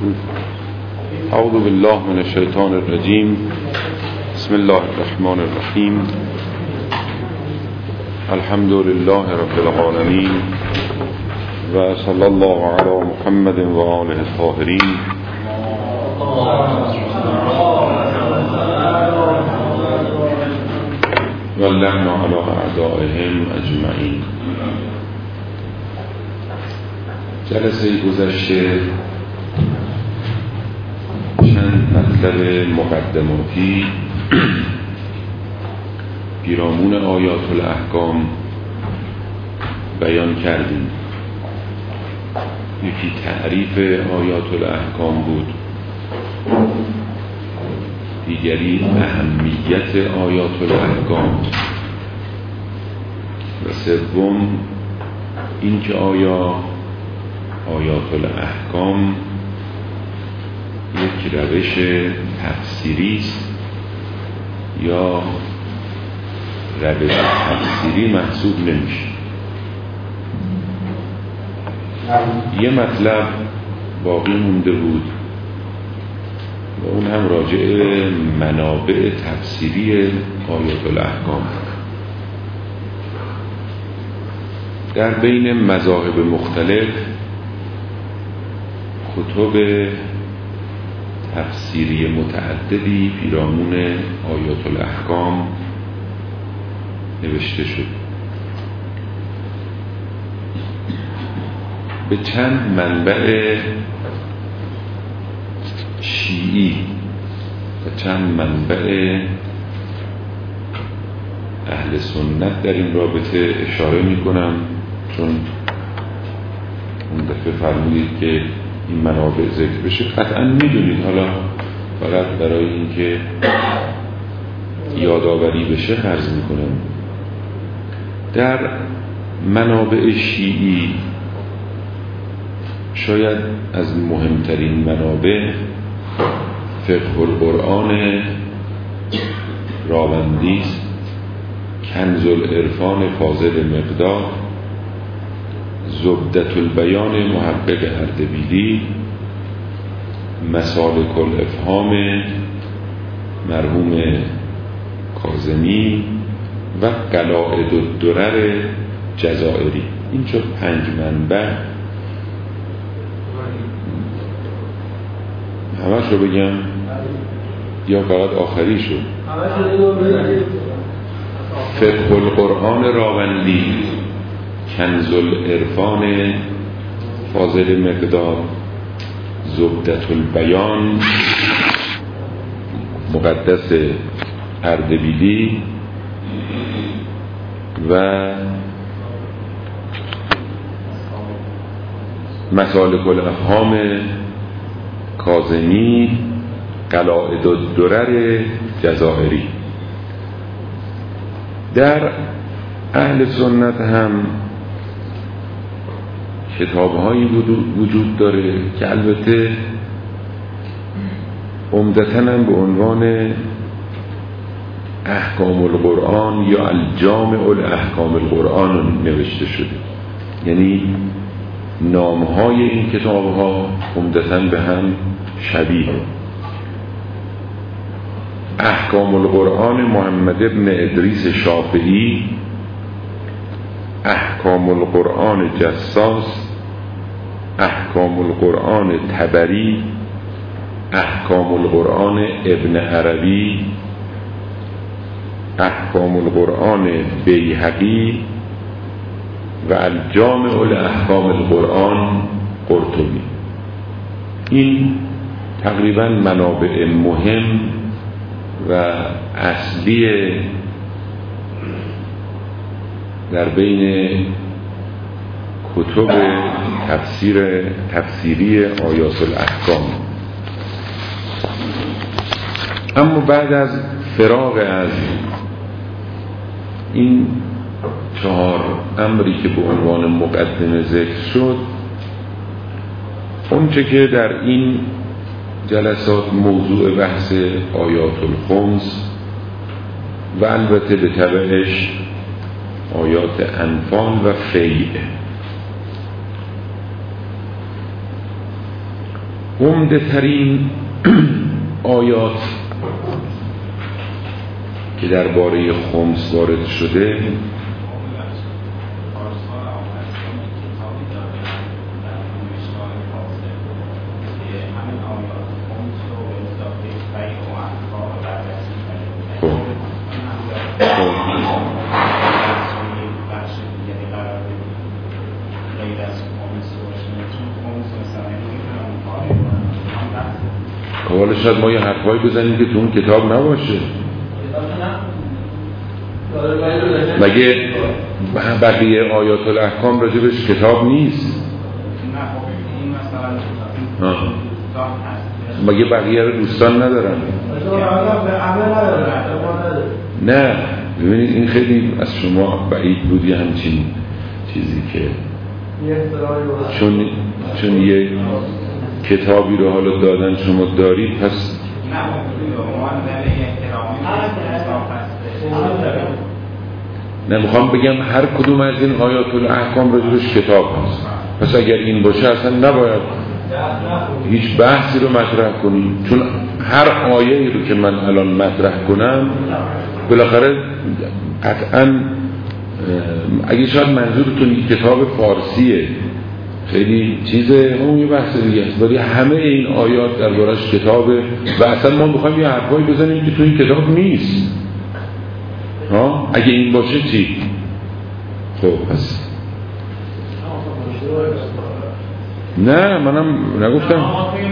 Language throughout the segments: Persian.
اعوذ بالله من الشیطان الرجیم. بسم الله الرحمن الرحیم. الحمد لله رب العالمین و صلی الله علی محمد و آله الطاهرین. و اللعن علی اعدائهم اجمعین. جلسه گذشته چند مطلب مقدماتی پیرامون آیات الاحکام بیان کردیم. یکی تعریف آیات الاحکام بود، دیگری اهمیت آیات الاحکام و سوم اینکه آیات الاحکام یک روش تفسیری است یا روش تفسیری محسوب نمیشه. یه مطلب باقی مونده بود و اون هم راجع به منابع تفسیری آیات الاحکام. در بین مذاهب مختلف کتب تفسیری متعددی پیرامون آیات الاحکام نوشته شد. به چند منبع شیعی و چند منبع اهل سنت در این رابطه اشاره می کنم، چون اون دفعه فرمودید که این منابع ذکر بشه. قطعا میدونید، حالا فقط برای اینکه یادآوری بشه عرض میکنم. در منابع شیعی شاید از مهمترین منابع فقه القرآن راوندی است، کنز العرفان فاضل مقداد، زبدة البیان محقق اردبیلی، مسالک الافهام مرحوم کاظمی و قلائد الدرر جزائری. این شد 5 منبع. همش رو بگم یا فقط آخری شد؟ فقه القرآن راوندی، کنز العرفان فاضل مقداد، زبدة البیان مقدس اردبیلی و مسالک الافهام کاظمی، قلائد الدرر جزائری. در اهل سنت هم کتاب‌هایی وجود داره که البته عمدتاً هم به عنوان احکام القرآن یا الجامع الاحکام القرآن نوشته شده، یعنی نام‌های این کتاب‌ها عمدتاً به هم شبیه. احکام القرآن محمد بن ادریس شافعی، احکام القرآن جساس، احکام القرآن طبری، احکام القرآن ابن عربی، احکام القرآن بیهقی و الجامع الاحکام القرآن قرطبی. این تقریبا منابع مهم و اصلی در بین کتب تفسیری آیات الاحکام. اما بعد از فراغ از این 4 امری که به عنوان مقدمه ذکر شد، اونچه که در این جلسات موضوع بحث آیات الخمس و البته به تبعش آیات انفال و فیل. عمده ترین آیات که درباره خمس وارد شده حالا شاید ما یه حرفایی بزنیم که تو اون کتاب نباشه. مگه بقیه آیات الاحکام راجبش کتاب نیست؟ مگه بقیه رو دوستان ندارن؟ نه، ببینید این خیلی از شما بعید بود یه همچین چیزی که چون یه کتابی رو حالا دادن شما دارید پس نمیخوام بگم هر کدوم از این آیات الاحکام راجبش کتاب هست، پس اگر این باشه اصلا نباید هیچ بحثی رو مطرح کنیم، چون هر آیه‌ای رو که من الان مطرح کنم بالاخره قطعاً اگه شاید منظورتون کتاب فارسیه خیلی چیزه، اون یه بحث دیگه است، ولی همه این آیات دربارش کتابه و اصلا ما میخوایم یه حرفایی بزنیم که تو این کتاب نیست. اگه این باشه چی؟ خب پس نه منم نگفتم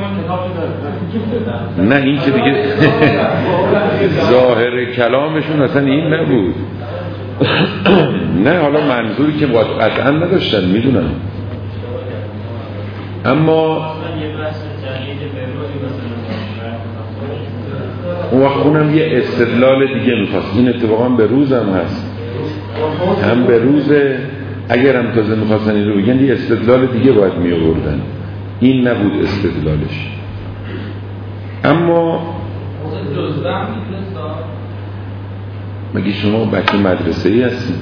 نه این که دیگه ظاهر کلامشون اصلا این نبود. نه حالا منظوری که قطعا نداشتن میدونم، اما اون وقت اونم یه استدلال دیگه میخواست. این اتفاقا به روزم هست، هم به روزه، اگرم تازه میخواستن این رو بگن یه استدلال دیگه باید میآوردن، این نبود استدلالش. اما مگه شما بچه مدرسه ای هستید؟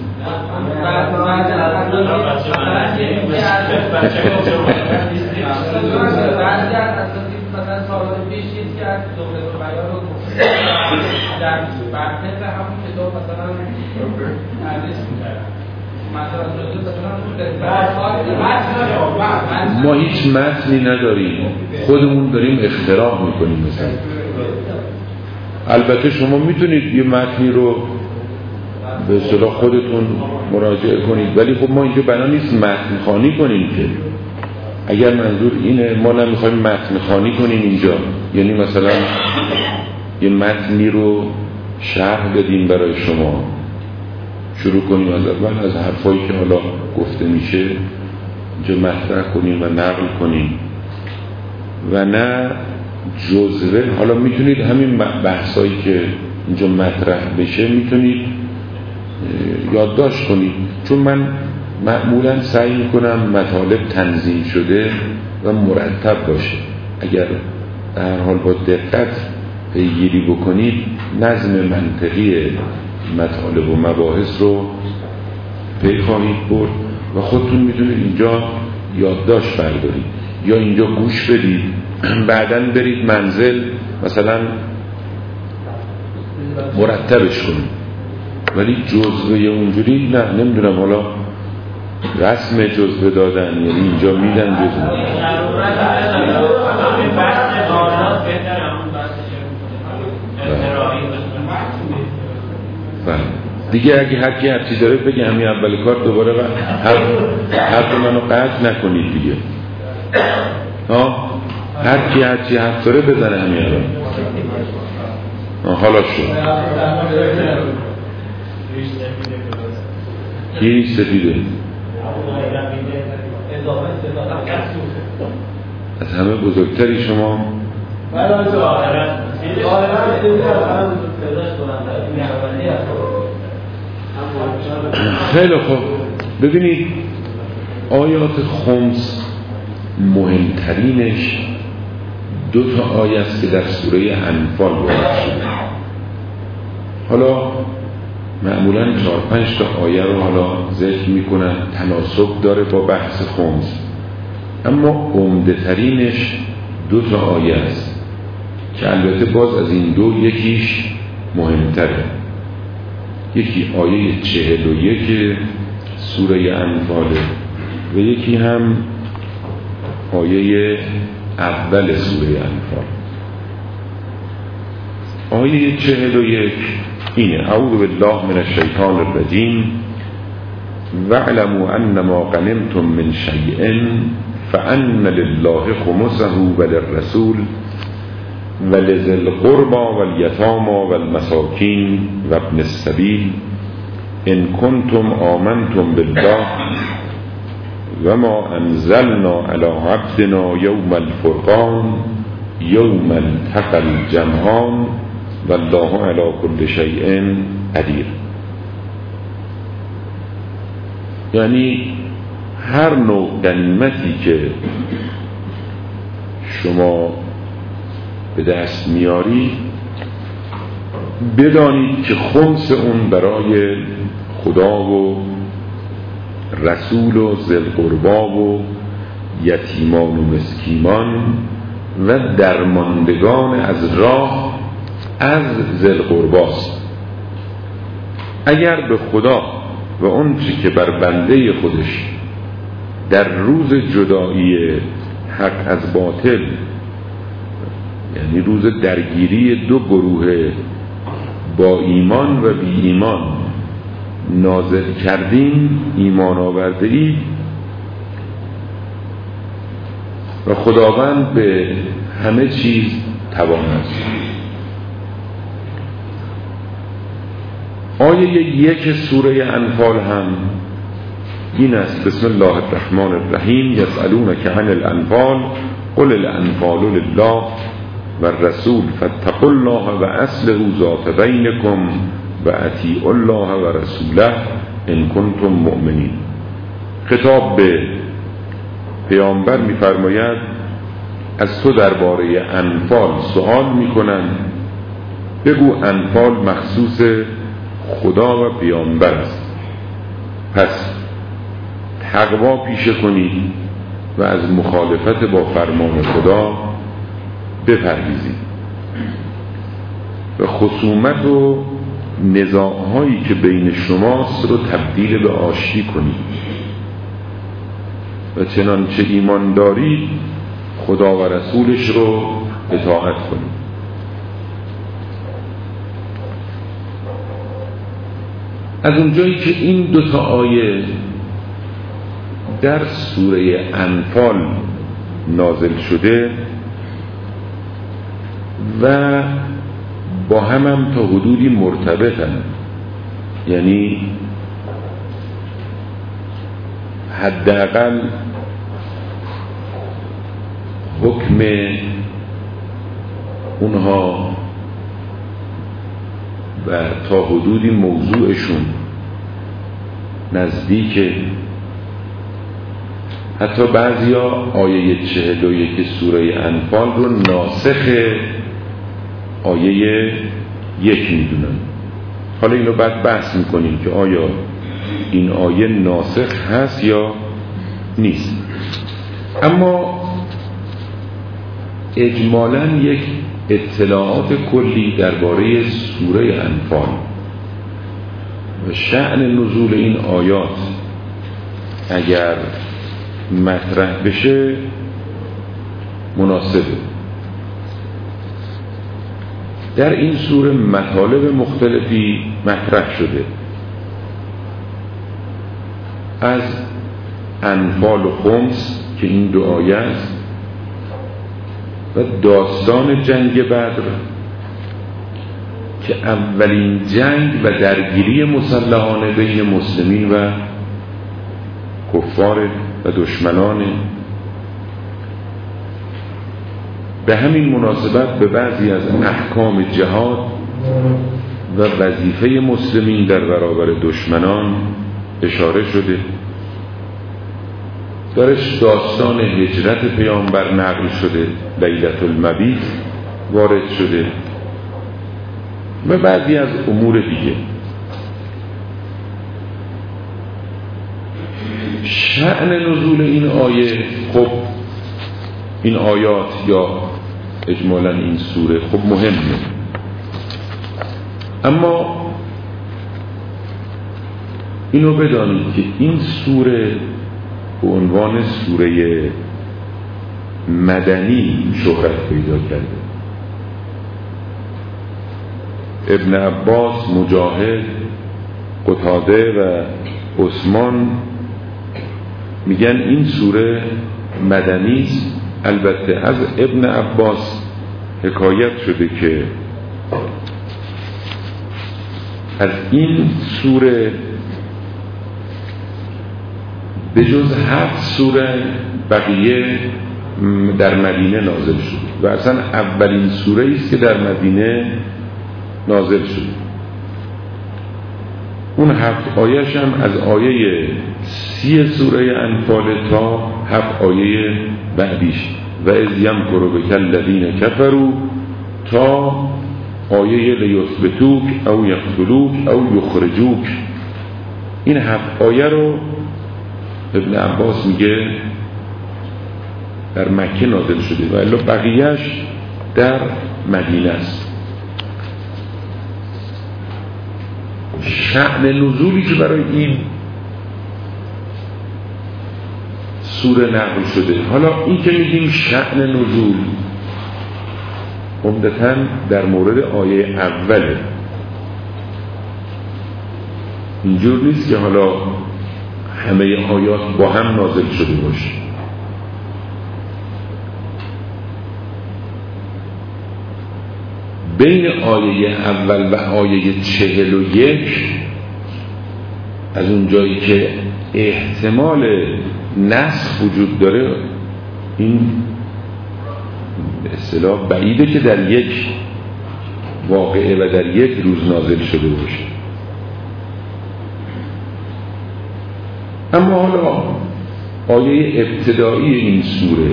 ما هیچ متنی نداریم، خودمون داریم اختراع میکنیم. مثلا البته شما میتونید یه متنی رو به اصطلاح خودتون مراجعه کنید، ولی خب ما اینجا بنا نیست متن خوانی کنیم که. اگر منظور اینه ما نمیخوایم متن خوانی کنیم اینجا، یعنی مثلا یه متنی رو شرح بدیم برای شما، شروع کنیم از اول از حرفایی که حالا گفته میشه اینجا مطرح کنیم و نقل کنیم، و نه جزوه. حالا میتونید همین بحثایی که اینجا مطرح بشه میتونید یادداشت کنید، چون من معمولا سعی میکنم مطالب تنظیم شده و مرتب باشه. اگر در حال با دقت پیگیری بکنید نظم منطقی مطالب و مباحث رو پی خواهید برد و خودتون میتونید اینجا یادداشت بردارید یا اینجا گوش بدید، بعداً برید منزل مثلا مرتبش کنید. ولی جزوه اونجوری نه، نمیدونم حالا رسم جزوه دادن یعنی اینجا میدن جزوه دیگه. اگه هر کی هر چی داره بگه همین اول کار دوباره حرف منو قطع نکنید دیگه. هر کی هر چی حرف داره بزنه همین الان. حالا شد کی سفیده از همه بزرگتری شما. خیلی خوب، ببینید آیات خمس مهمترینش 2 تا آیه است که در سوره انفال وارد شده. حالا معمولاً 4-5 تا آیه رو حالا ذکر میکنن، تناسب داره با بحث خمس، اما عمده ترینش 2 تا آیه است که البته باز از این 2 یکیش مهمتره. یکی آیه 41 سوره انفال و یکی هم آیه اول سوره انفال. آیه 41 اینه: اعوذ بالله من الشیطان الرجیم واعلموا انما غنمتم من شیء فان لله خمسه وللرسول ولذي القربى واليتامى والمساكين وابن السبيل ان كنتم آمنتم بالله وما انزلنا على عبدنا يوم الفرقان يوم التقى الجمعان والله على كل شيء قدیر. یعنی هر نوع غنیمتی که شما به دست میاری بدانید که خمس اون برای خدا و رسول و ذی القربا و یتیمان و مسکینان و درماندگان از راه از ذی القرباست. اگر به خدا و اون چی که بر بنده خودش در روز جدایی حق از باطل، یعنی روز درگیری 2 گروه با ایمان و بی ایمان نازل کردیم، ایمان آورده اید و خداوند به همه چیز توان است. آیه 1 سوره انفال هم این است: بسم الله الرحمن الرحیم یسألونک عن الانفال قل الانفال لله والرسول فاتقوا الله واصلحوا ذات بینکم و اطیعوا الله و رسوله ان کنتم مؤمنین. خطاب به پیامبر می‌فرماید از تو درباره انفال سوال می‌کنند، بگو انفال مخصوص خدا و پیامبر است، پس تقوا پیشه کنید و از مخالفت با فرمان خدا بپرهیزید و خصومت و نزاع‌هایی که بین شماست رو تبدیل به آشتی کنید و چنانچه ایمان دارید خدا و رسولش رو اطاعت کنید. از اونجایی که این 2 تا آیه در سوره انفال نازل شده و با هم تا حدودی مرتبطن، یعنی حداقل حکم اونها و تا حدودی موضوعشون نزدیک. حتی بعضیا آیه 41 سوره انفال رو ناسخ آیه 1 میدونن. حالا اینو بعد بحث میکنیم که آیا این آیه ناسخ هست یا نیست. اما اجمالاً یک اطلاعات کلی درباره سوره انفال و شأن نزول این آیات اگر مطرح بشه مناسبه. در این سوره مطالب مختلفی مطرح شده، از انفال و خمس که این 2 آیه است و داستان جنگ بدر که اولین جنگ و درگیری مسلحانه بین مسلمین و کفار و دشمنان. به همین مناسبت به بعضی از احکام جهاد و وظیفه مسلمین در برابر دشمنان اشاره شده. درش داستان هجرت پیامبر نقل شده، لیلة المبیت وارد شده و بعضی از امور دیگه. شأن نزول این آیه خب این آیات یا اجمالاً این سوره خب مهمه، اما اینو بدانید که این سوره به عنوان سوره مدنی شهرت پیدا کرده. ابن عباس، مجاهد، قتاده و عثمان میگن این سوره مدنی است. البته از ابن عباس حکایت شده که از این سوره به جز 7 سوره بقیه در مدینه نازل شد و اصلا اولین سوره است که در مدینه نازل شد. اون 7 آیه‌ش هم از آیه 30 سوره انفال تا 7 آیه بعدیش و اذ یمکر بک الذین کفروا تا آیه لیثبتوک او یقتلوک او یخرجوک. این 7 آیه رو ابن عباس میگه در مکه نازل شده و الا بقیهش در مدینه است. شأن نزولی که برای این سوره نقل شده، حالا این که میگیم شأن نزول عمدتاً در مورد آیه اوله، اینجور نیست که حالا همه آیات با هم نازل شده باشه. بین آیه اول و آیه 41 از اون جایی که احتمال نسخ وجود داره، این به اصطلاح بعیده که در یک واقعه و در یک روز نازل شده باشه. اما حالا آیه ابتدایی این سوره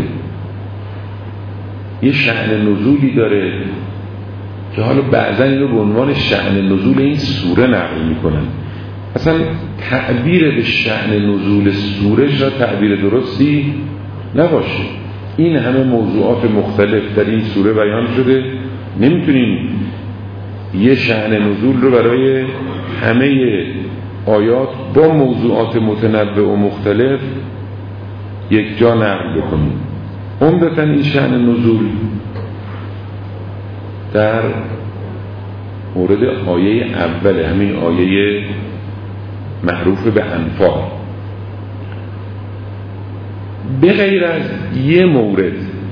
یه شأن نزولی داره که حالا بعضا اینو به عنوان شأن نزول این سوره نقل میکنن. اصلا تعبیر به شأن نزول سوره شاید تعبیر درستی نباشه. این همه موضوعات مختلف در این سوره بیان شده، نمیتونیم یه شأن نزول رو برای همه آیات با موضوعات متنوع و مختلف یک جا نقل بکنیم. عمدتاً این شأن نزول در مورد آیه اول، همین آیه معروف به انفال، به غیر از یه مورد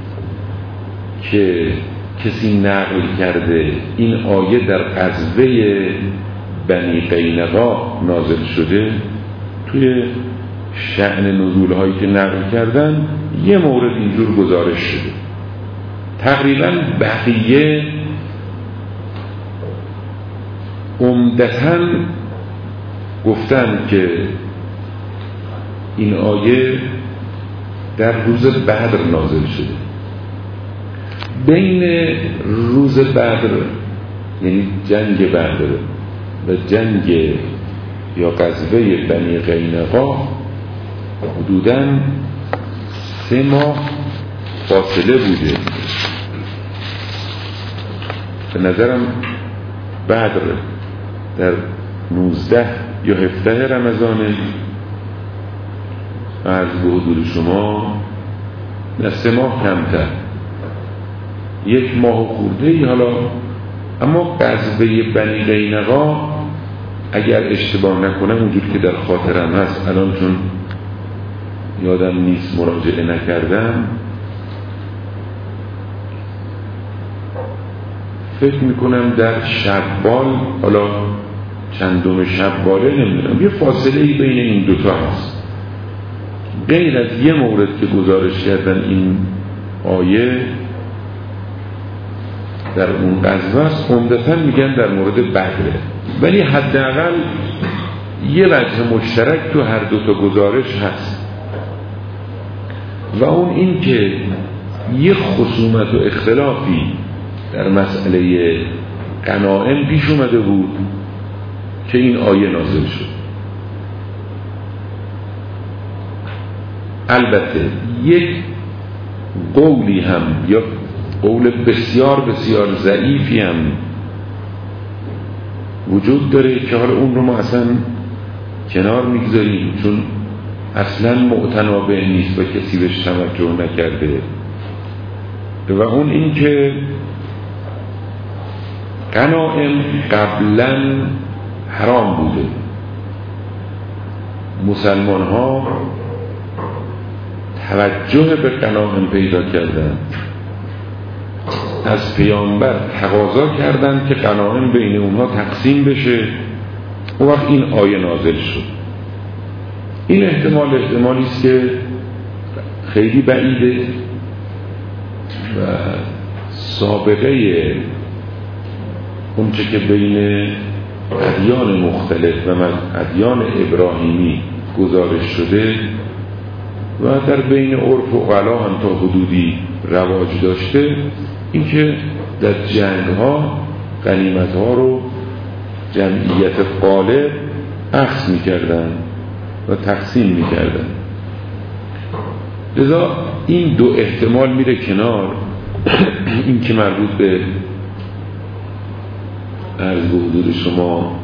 که کسی نقل کرده این آیه در غزوه بنی قینقاع نازل شده، توی شأن نزول هایی که نقل کردن یه مورد اینجور گزارش شده. تقریبا بقیه عمدتاً گفتن که این آیه در روز بدر نازل شده. بین روز بدر یعنی جنگ بدر و جنگ یا غزوه بنی قینقاع حدوداً 3 ماه فاصله بوده. به نظرم بدر در 19 یا 17 رمضانه، از به حضور شما نه 3 ماه کمتر، 1 ماه خورده. حالا اما غزوه بنی قینقاع اگر اشتباه نکنم اونجور که در خاطرم هست، الان چون یادم نیست مراجعه نکردم، فکر میکنم در شوال، حالا چندم شواله نمیدونم، یه فاصله بین این دوتا هست. غیر از یه مورد که گزارش کردن این آیه در اون غزوه است، عمدتاً میگن در مورد بدره، ولی حداقل یه وجه مشترک تو هر دوتا گزارش هست و اون این که یه خصومت و اختلافی در مسئله غنائم پیش اومده بود که این آیه نازل شد. البته یک قولی هم یا قول بسیار بسیار ضعیفی هم وجود داره که حالا اون رو ما اصلا کنار میگذاریم چون اصلا معتنابه نیست و کسی بهش توجه نکرده. و اون این که غنائم قبلا حرام بوده، مسلمان ها توجه به غنائم پیدا کردن، از پیامبر تقاضا کردن که غنائم بین اونها تقسیم بشه. اون وقت این آیه نازل شد. این احتمالی است که خیلی بعیده و سابقه اونچه که بین ادیان مختلف و ادیان ابراهیمی گزارش شده و در بین عرف و عقلا هم تا حدودی رواج داشته، اینکه در جنگ ها غنیمت ها رو جمعیت غالب اخذ می‌کردن و تقسیم می‌کردن. لذا این دو احتمال میره کنار. این که مربوط به عرض به حضور شما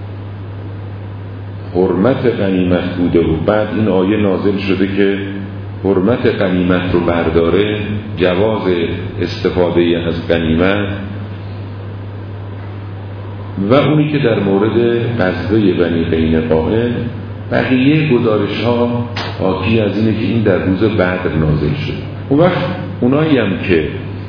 حرمت غنیمت بوده و بعد این آیه نازل شده که حرمت غنیمت رو برداره، جواز استفاده از غنیمت، و اونی که در مورد غزوه بنی قینقاع بقیه گزارش ها حاکی از اینه که این در روز بدر نازل شد. اون وقت اونایی هم که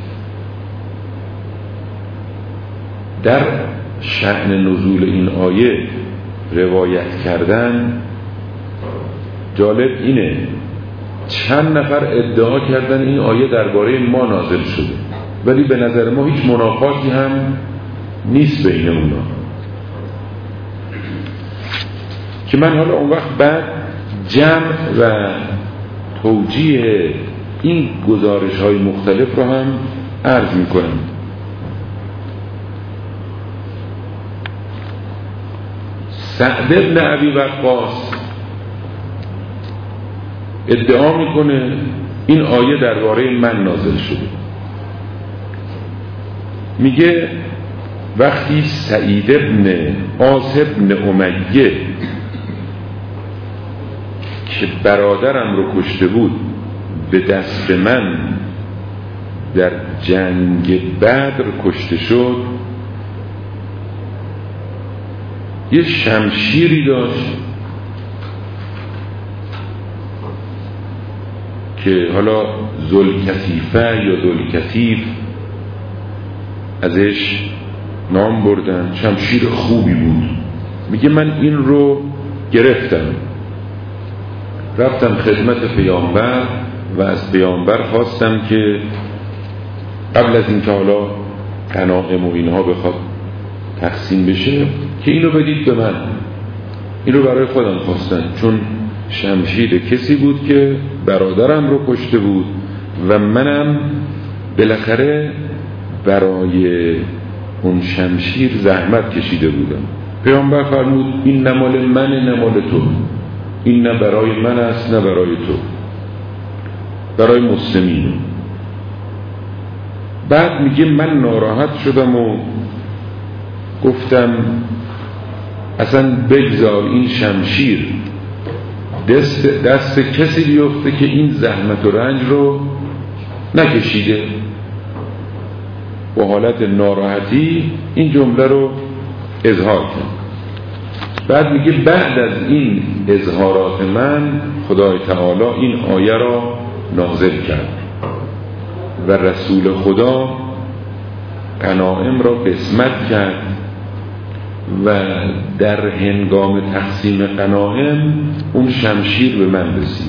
در شأن نزول این آیه روایت کردن، جالب اینه چند نفر ادعا کردن این آیه درباره ما نازل شده، ولی به نظر ما هیچ منافاتی هم نیست بین اونا. که من حالا اون وقت بعد جمع و توجیه این گزارش های مختلف رو هم عرض میکنم. سعد بن ابی وقاص ادعا میکنه این آیه درباره من نازل شده. میگه وقتی سعید بن عاص بن امیه که برادرم رو کشته بود به دست من در جنگ بدر کشته شد، یه شمشیری داشت که حالا ذوالکتیفه یا ذوالکتیف ازش نام بردن، شمشیر خوبی بود. میگه من این رو گرفتم، رفتم خدمت پیامبر و از پیامبر خواستم که قبل از اینکه حالا غنایم و اینها بخواد تقسیم بشه که اینو بدید به من. اینو برای خودم خواستم چون شمشیر کسی بود که برادرم رو کشته بود و منم بالاخره برای اون شمشیر زحمت کشیده بودم. پیامبر فرمود این نه مال من نه مال تو، این نه برای من است نه برای تو، برای مسلمین. بعد میگه من ناراحت شدم و گفتم اصلا بگذار این شمشیر دست کسی بیفته که این زحمت و رنج رو نکشیده. با حالت ناراحتی این جمله رو اظهار کرد. بعد میگه بعد از این اظهارات من خدای تعالی این آیه را نازل کرد و رسول خدا غنایم را قسمت کرد و در هنگام تقسیم غنایم اون شمشیر به من رسید.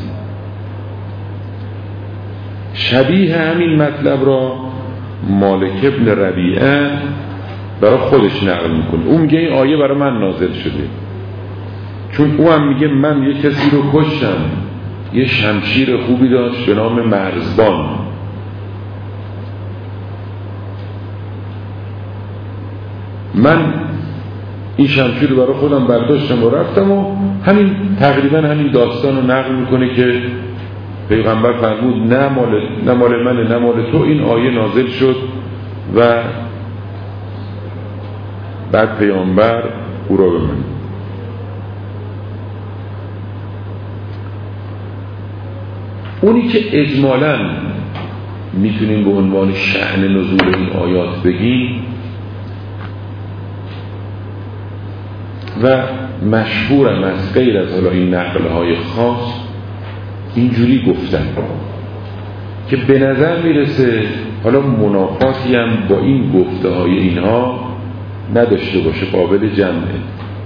شبیه همین مطلب را مالک ابن ربیعه برای خودش نقل میکنه. اون میگه این آیه برای من نازل شده چون او هم میگه من یه کسی رو کشتم، یه شمشیر خوبی داشت به نام مرزبان، من این شمشیر رو برای خودم برداشتم و رفتم و همین تقریبا همین داستان رو نقل میکنه که پیغمبر فرمود نه مال منه نه مال تو. این آیه نازل شد و بعد پیامبر او را بمند. اونی که اجمالاً میتونیم به عنوان شأن نزول این آیات بگیم و مشهورم از غیر از حالا این نقلهای خاص اینجوری گفتن که به نظر میرسه حالا منافاتی هم با این گفته های اینها نداشته باشه، قابل جمعه.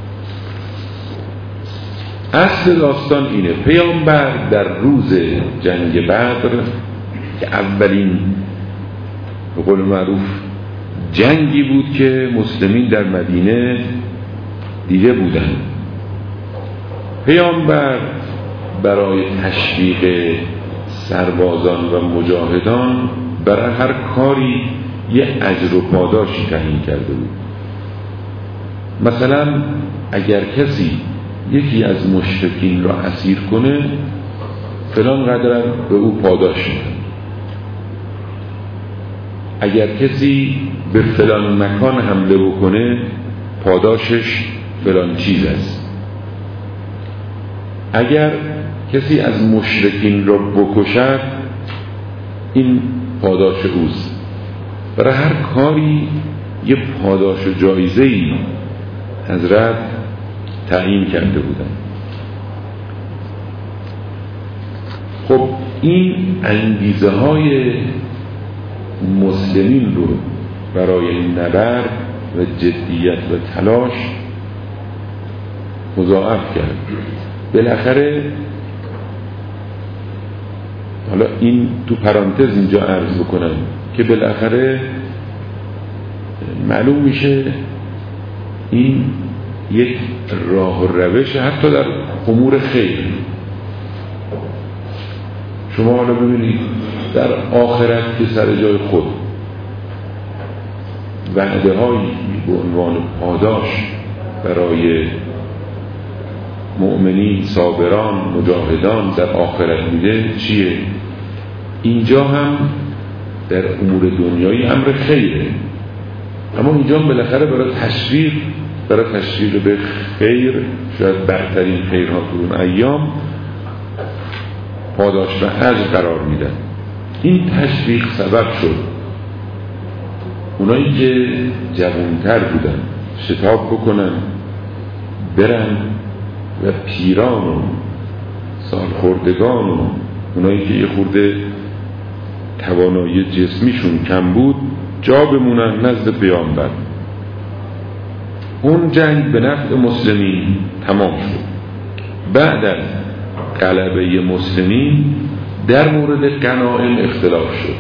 اصل داستان اینه: پیامبر در روز جنگ بدر که اولین به قول معروف جنگی بود که مسلمین در مدینه دیده بودن، پیامبر برای تشویق سربازان و مجاهدان برای هر کاری یه اجر و پاداشی تعیین کرده بود. مثلا اگر کسی یکی از مشرکین را اسیر کنه فلان قدر به او پاداش میده، اگر کسی به فلان مکان حمله بکنه پاداشش فلان چیز است، اگر کسی از مشرکین را بکشد این پاداش اوست. برای هر کاری یه پاداش و جایزه‌ای حضرت تعیین کرده بودن. خب این انگیزه های مسلمین رو برای نبرد و جدیت و تلاش مضاعف کرد. بالاخره حالا این تو پرانتز اینجا عرض بکنم که بالاخره معلوم میشه این یک راه و روش حتی در امور خیر. شما حالا ببینید در آخرت که سر جای خود وعده هایی به عنوان پاداش برای مؤمنین، صابران، مجاهدان در آخرت میده چیه؟ اینجا هم در امور دنیایی امر خیره، اما اینجا هم بالاخره برای تشویق به خیر، شاید برترین خیرها تو اون ایام پاداش و اجر قرار میدن. این تشویق سبب شد اونایی که جوانتر بودن شتاب بکنن برن و پیران و سالخوردگان و اونایی که یه خورده توانایی جسمیشون کم بود جا بمونن نزد پیامبر. اون جنگ به نفع مسلمین تمام شد. بعد از غلبه مسلمین در مورد غنایم اختلاف شد.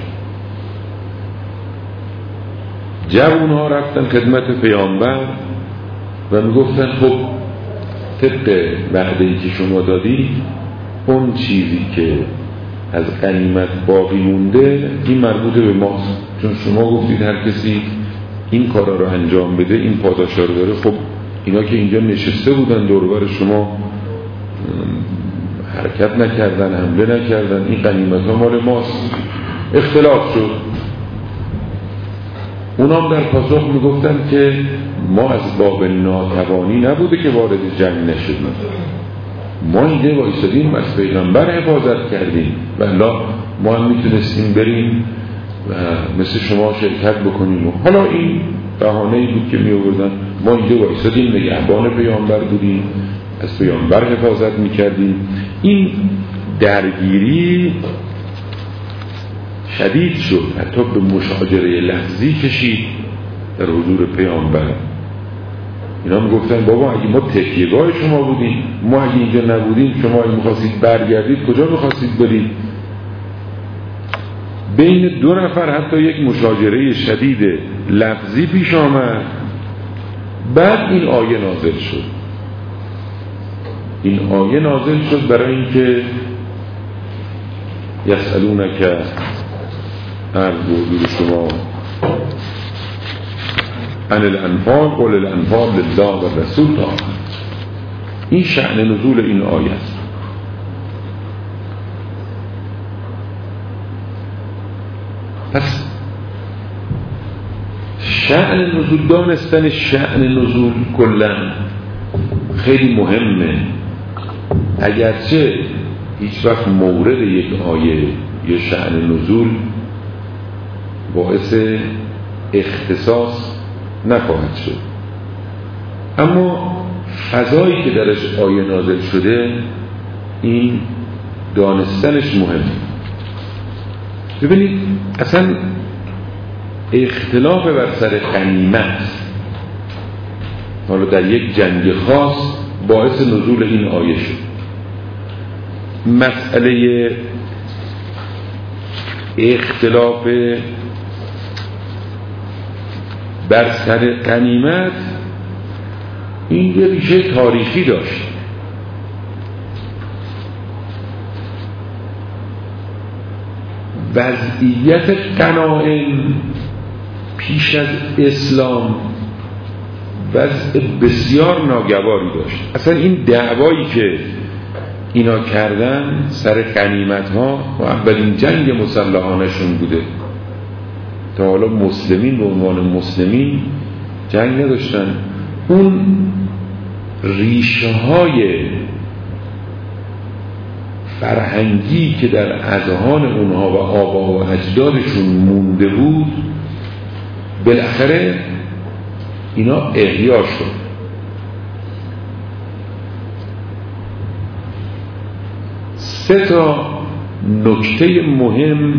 جوانها رفتن خدمت پیامبر و میگفتن خب طبق وعده‌ای که شما دادید اون چیزی که از غنیمت باقی مونده این مربوط به ماست، چون شما گفتید هر کسی این کارا رو انجام بده این پاداشا رو داره. خب اینا که اینجا نشسته بودن دور و بر شما حرکت نکردن، حمله نکردن، این غنیمت ها مال ماست. اختلاف شد. اونا هم در پاسخ میگفتن که ما از باب ناتوانی نبوده که وارد جنگ نشدیم، ما اینجا وایسادیم از پیغمبر حفاظت کردیم و الا ما هم میتونستیم بریم و مثل شما شرکت بکنیم. و حالا این بهانه‌ای بود که می آوردن ما اینجا وایسادیم نگهبان پیامبر بودیم، از پیامبر حفاظت میکردیم. این درگیری شدید شد، حتی به مشاجره لفظی کشید در حضور پیامبر. اینا میگفتن بابا اگه ما تکیهگاه شما بودیم، ما اگه اینجا نبودیم، شما اگه میخواستید برگردید کجا میخواستید برید؟ بین دو نفر حتی یک مشاجره شدید لفظی پیش آمد. بعد این آیه نازل شد. این آیه نازل شد برای اینکه یسألونک عن حضور شما عن الانفال قل الانفال لله و رسول. تا این شأن نزول این آیه است. پس شأن نزول، دانستن شأن نزول کلا خیلی مهمه. اگرچه هیچ وقت مورد یک آیه یا شأن نزول باعث اختصاص نخواهد شد، اما فضایی که درش آیه نازل شده این دانستنش مهمه. ببینید اصلا اختلاف بر سر غنیمت حالا در یک جنگ خاص باعث نزول این آیه شد. مسئله اختلاف بر سر غنیمت این یه ریشه تاریخی داشت. وضعیت غنایم پیش از اسلام وضع بسیار ناگواری داشت. اصلا این دعوایی که اینا کردن سر غنیمت ها و اولین جنگ مسلحانشون بوده. تا حالا مسلمین به عنوان مسلمین جنگ نداشتن. اون ریشه های فرهنگی که در اذهان اونها و آبا و اجدادشون مونده بود بالاخره اینا احیا شد. سه تا نکته مهم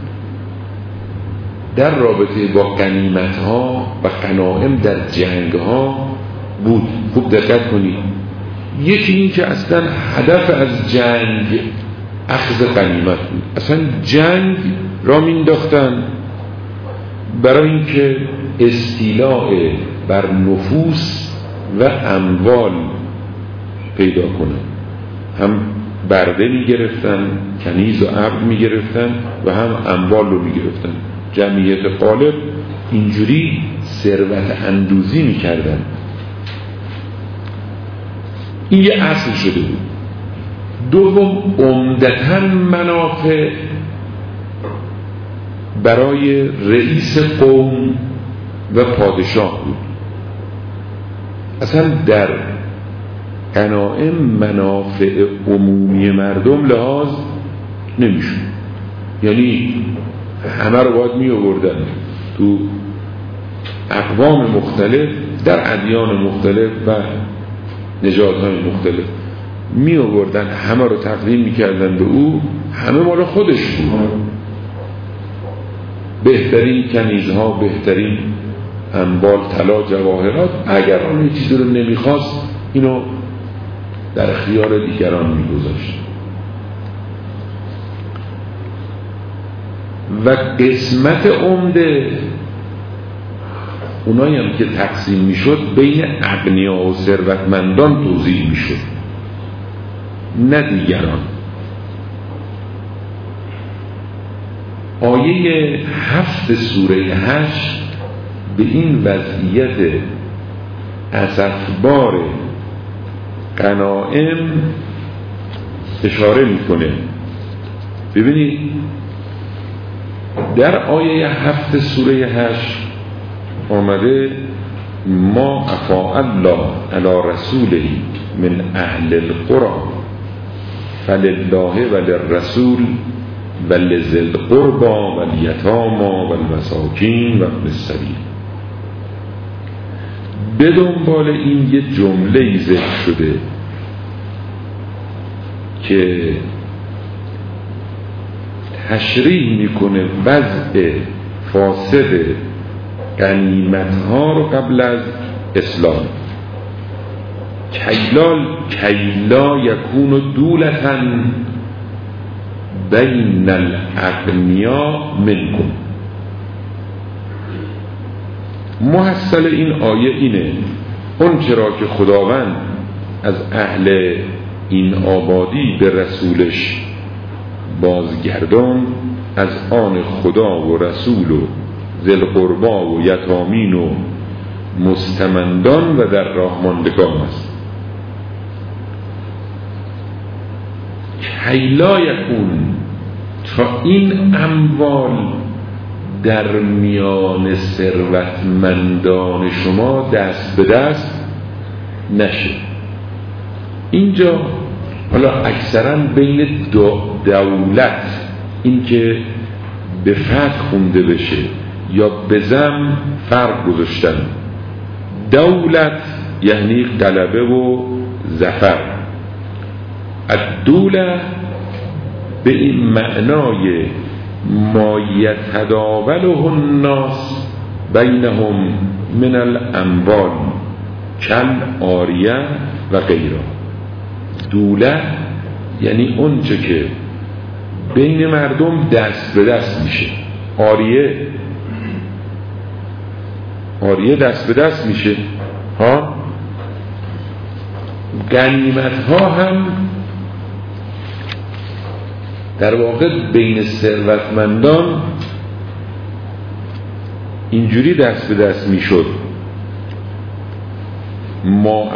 در رابطه با غنیمت ها و غنایم در جنگ ها بود. خوب دقت کنید. یکی این که اصلا هدف از جنگ اخذ غنیمت بود. اصلا جنگ را مینداختن برای اینکه استیلاء بر نفوس و اموال پیدا کنن. هم برده میگرفتن، کنیز و عبد میگرفتن و هم اموال رو میگرفتن. جمعیت غالب اینجوری ثروت اندوزی میکردن. این یه اصل شده بود. دوم عمدتاً منافع برای رئیس قوم و پادشاه بود. اصلا در غنایم منافع عمومی مردم لحاظ نمیشون. یعنی همه رو باید می آوردن تو اقوام مختلف در ادیان مختلف و نژادهای مختلف می آوردن، همه رو تقدیم می کردن به او. همه مال خودش بود. بهترین کنیزها، بهترین انبال، طلا، جواهرات. اگر اون چیزی رو نمیخواست اینو در اختیار دیگران میگذاشت. و قسمت عمده اونایی هم که تقسیم میشد بین اغنیا و ثروتمندان توزیع میشد، نه دیگران. آیه 7 سوره 8 به این وضعیت اسفبار غنایم اشاره میکنه. ببینید در آیه 7 سوره 8 آمده ما افاء الله علی رسوله من اهل القرى فلله وللرسول ولذی القربى والیتامی والمساکین وابن السبیل. به دنبال این یه جمله ذکر شده که تشریح میکنه وضع فاسد غنیمت ها رو قبل از اسلام. کیلا یکون دولتاً بین الاغنیا منکم. محصل این آیه اینه اون چرا که خداوند از اهل این آبادی به رسولش بازگردان از آن خدا و رسول و ذی القربی و یتامین و مستمندان و در راه ماندگان است. کیلا یکون تا این اموال در میان ثروتمندان شما دست به دست نشه. اینجا حالا اکثرا بین دولت، این که به فتح خونده بشه یا به ضم، فرق گذاشتن. دولت یعنی غلبه و ظفر، الدوله به این معنای ما یتداوله الناس بینهم من الاموال کل آریه و غیره. دوله یعنی اون چه که بین مردم دست به دست میشه. آریه دست به دست میشه ها. غنیمت ها هم در واقع بین ثروتمندان اینجوری دست به دست میشد. ما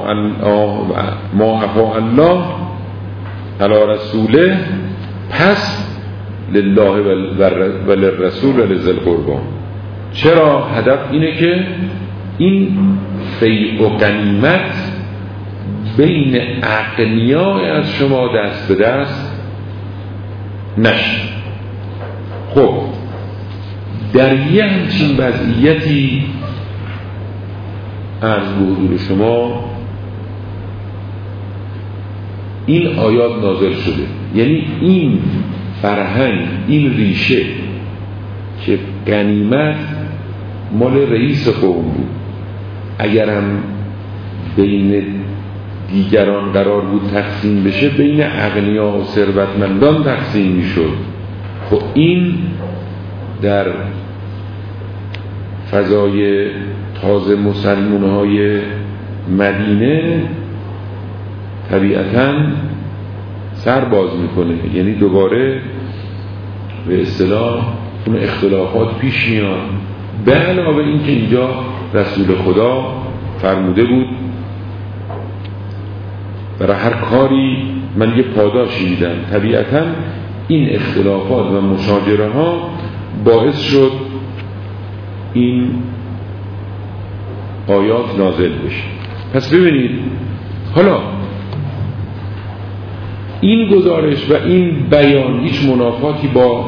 افاء الله علی رسوله، پس لله و للرسول و لذی القربى. چرا؟ هدف اینه که این فیء و غنیمت بین اغنیاء از شما دست به دست نشه. خب در یه همچین وضعیتی عرض به حضور شما این آیات نازل شده. یعنی این فرهنگ، این ریشه که غنیمت مال رئیس قوم بود، اگرم بین دیگران قرار بود تقسیم بشه، بین اغنیا و ثروتمندان تقسیم میشد. خب این در فضای تازه مسلمان‌های مدینه طبیعتاً سر باز میکنه. یعنی دوباره به اصطلاح اون اختلافات پیش میاد. به علاوه این که اینجا رسول خدا فرموده بود برای هر کاری من یه پاداشی میدم. طبیعتاً این اختلافات و مشاجره ها باعث شد این آیات نازل بشه. پس ببینید حالا این گزارش و این بیان هیچ منافاتی با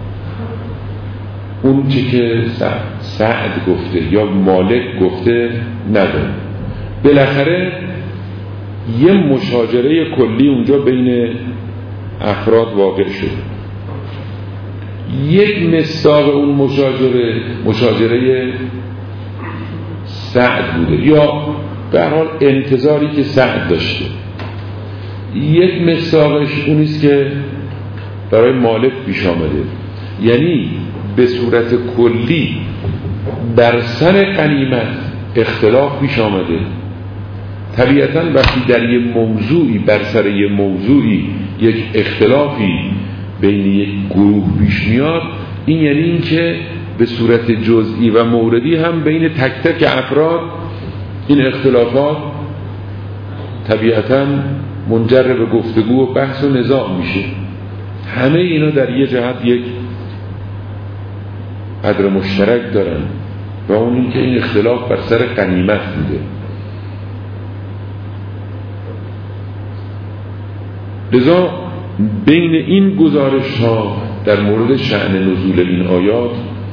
اون چه که سعد گفته یا مالک گفته نداره. بالاخره یه مشاجره کلی اونجا بین افراد واقع شد. یک مصداق اون مشاجره سعد بوده، یا به هر حال انتظاری که سعد داشته. یک مصداقش اونیست که برای مالک پیش آمده. یعنی به صورت کلی در سر غنیمت اختلاف پیش آمده. طبیعتاً وقتی در یه موضوعی، بر سر یه موضوعی یک اختلافی بین یک گروه پیش میاد، این یعنی این که به صورت جزئی و موردی هم بین تک تک افراد این اختلافات طبیعتاً منجر به گفتگو و بحث و نزاع میشه. همه اینا در یه جهت یک قدر مشترک دارن و اون این که این اختلاف بر سر غنیمت بوده. لذا بین این گزارش ها در مورد شأن نزول این آیات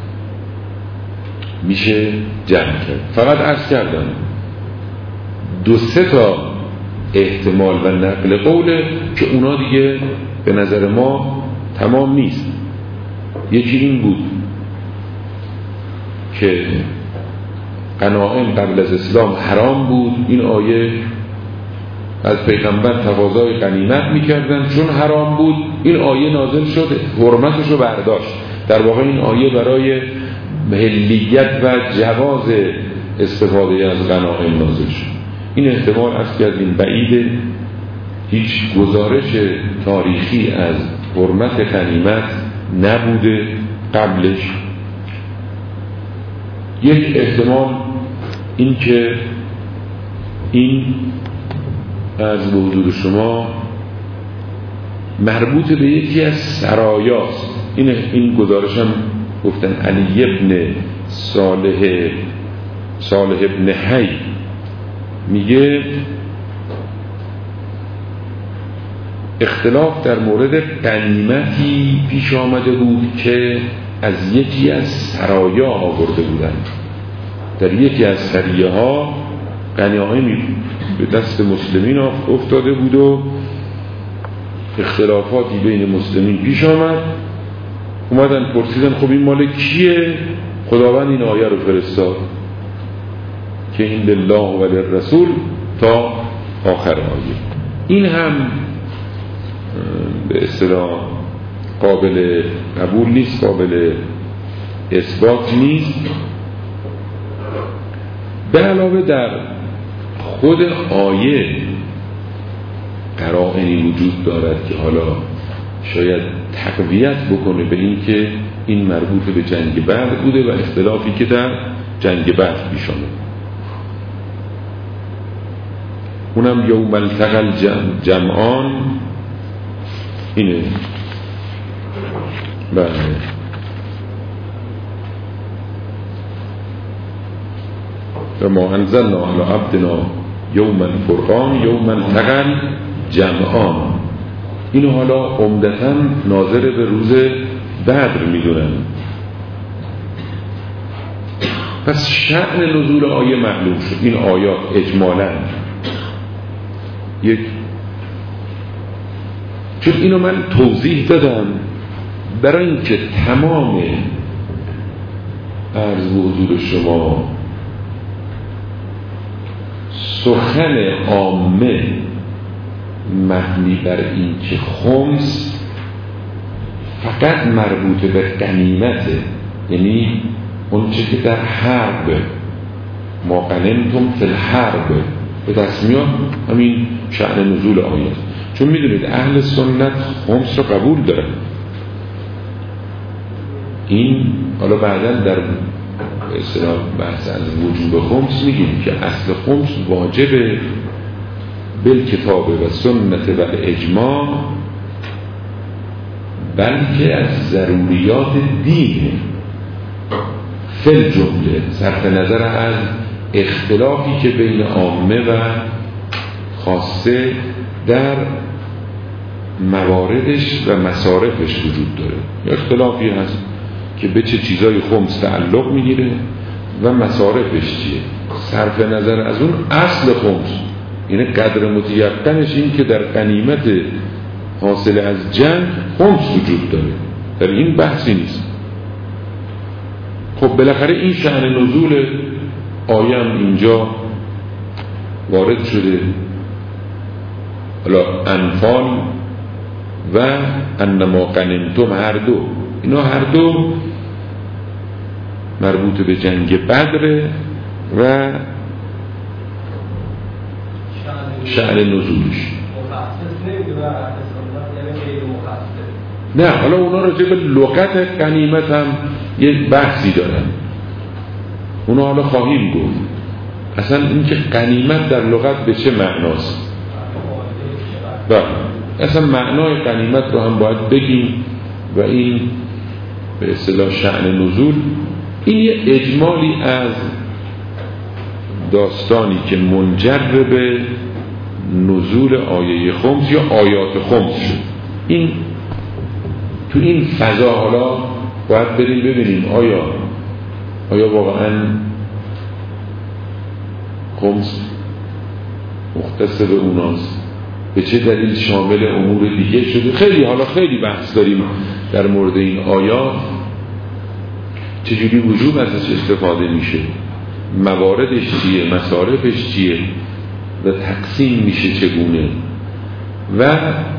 میشه جمع کرد. فقط عرض کردم 2-3 تا احتمال و نقل قوله که اونا دیگه به نظر ما تمام نیست. یکی این بود که غنایم قبل از اسلام حرام بود. این آیه از پیغمبر تقاضای غنیمت میکردن، چون حرام بود این آیه نازل شد، حرمتش رو برداشت. در واقع این آیه برای حلیت و جواز استفاده از غنایم نازل شد. این احتمال از کردیم بعیده. هیچ گزارش تاریخی از حرمت غنیمت نبوده قبلش. یک احتمال این که این از به حضور شما مربوط به یکی از سرایاست. این گزارش هم گفتن علی ابن صالح ابن حی میگه اختلاف در مورد غنیمتی پیش آمده بود که از یکی از سرایا آورده بودند. در یکی از سریه ها غنیمتی به دست مسلمین افتاده بود و اختلافاتی بین مسلمین پیش آمد. اومدن پرسیدن خب این مال کیه؟ خداوند این آیه رو فرستاد که این لله و للرسول تا آخر آیه. این هم به اصطلاح قابل قبول نیست، قابل اثبات نیست. به علاوه در خود آیه قرائنی وجود دارد که حالا شاید تقویت بکنه به این که این مربوط به جنگ بدر بوده و اختلافی که در جنگ بدر پیش آمد. اونم یوم التقى الجمعان اینه. بله و ما انزلنا علی عبدنا یوم الفرقان یوم التقى الجمعان. اینو حالا عمدتاً ناظر به روز بدر میدونن. پس شأن نزول آیه معلوم شد. این آیات اجمالاً یک، چون اینو من توضیح دادم برای اینکه تمام عرض و حضور شما سخن عامه مبنی بر این که خمس فقط مربوط به غنیمته، یعنی اون چه که در حرب ما غنمتم فی الحرب به دست میاد، همین شأن نزول آیه. چون میدونید اهل سنت خمس رو قبول دارن. این حالا بعدا در اصطلاح بحث از وجوب خمس میگیم که اصل خمس واجبه بالکتاب و سنت و اجماع، بلکه از ضروریات دینه فل جمله، صرف نظر از اختلافی که بین عامه و خاصه در مواردش و مصارفش وجود داره. اختلافی هست که به چه چیزای خمس تعلق میگیره و مصارفش چیه. صرف نظر از اون اصل خمس، یعنی قدر متیقنش این که در غنیمت حاصل از جنگ خمس وجود داره، در این بحثی نیست. خب بالاخره این شأن نزول آیه هم اینجا وارد شده. حالا انفال و انما غنمتم هر دو، اینا هر دو مربوط به جنگ بدر و شأن نزولش. نه حالا اونا راجع به لغت غنیمت هم یک بحثی دارن، اونا حالا خواهیم گفت اصلا این که غنیمت در لغت به چه معناست. بله اصلا معنای غنیمت رو هم باید بگیم و این به اصطلاح شأن نزول. این یه اجمالی از داستانی که منجر به نزول آیه خمس یا آیات خمس شد. این تو این فضا حالا باید بریم ببینیم آیا واقعا خمس مختص به اوناست، به چه دلیل شامل امور دیگه شده. خیلی بحث داریم در مورد این آیات، چجوری وجوب ازش استفاده میشه، مواردش چیه، مصارفش چیه و تقسیم میشه چگونه و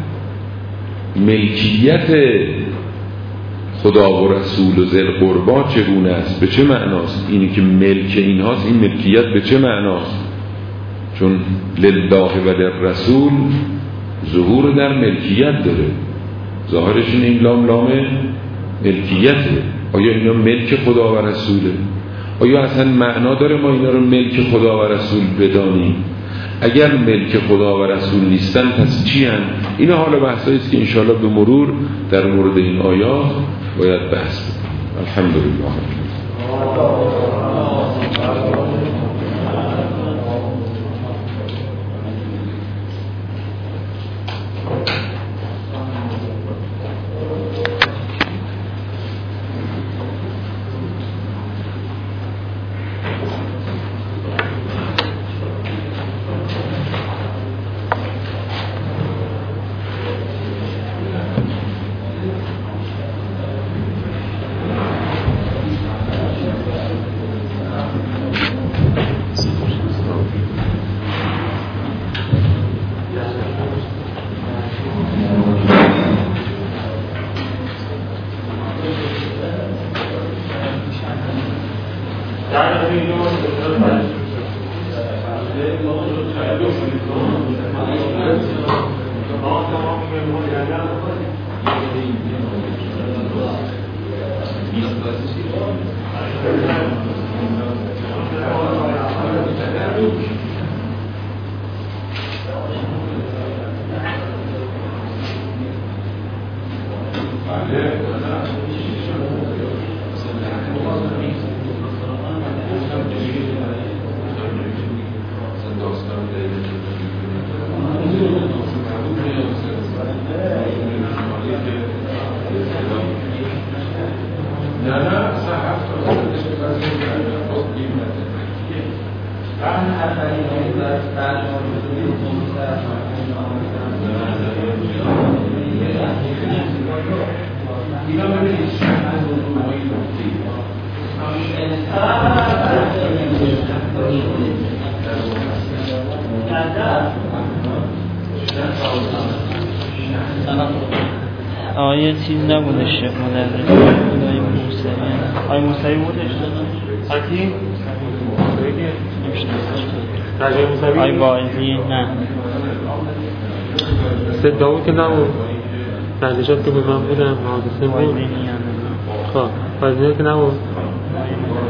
ملکیت خدا و رسول و ذی القربی چگونه است، به چه معناست. اینی که ملک اینهاست، این ملکیت به چه معناست، چون لله و للرسول ظهور در ملکیت داره، ظاهرش این لام ملکیته. آیا اینا ملک خدا و رسوله؟ آیا اصلا معنا داره ما اینا رو ملک خدا و رسول بدانیم؟ اگر ملک خدا و رسول نیستن پس چی هن؟ اینا حالا بحثایی است که انشاءالله به مرور در مورد این آیات باید بحث بکنیم. الحمدلله. یه چیز نبوده شیخ مدرس آی موسوی بودش حتی؟ آی باعثی نه سید داود که نبود تحلیشات که به من بودم حادثه بود خب فضیه که نبود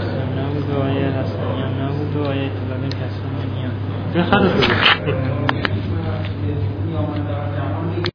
نبود و آیه رسانیان نبود و آیه اطلاعی کسانی این خرد بود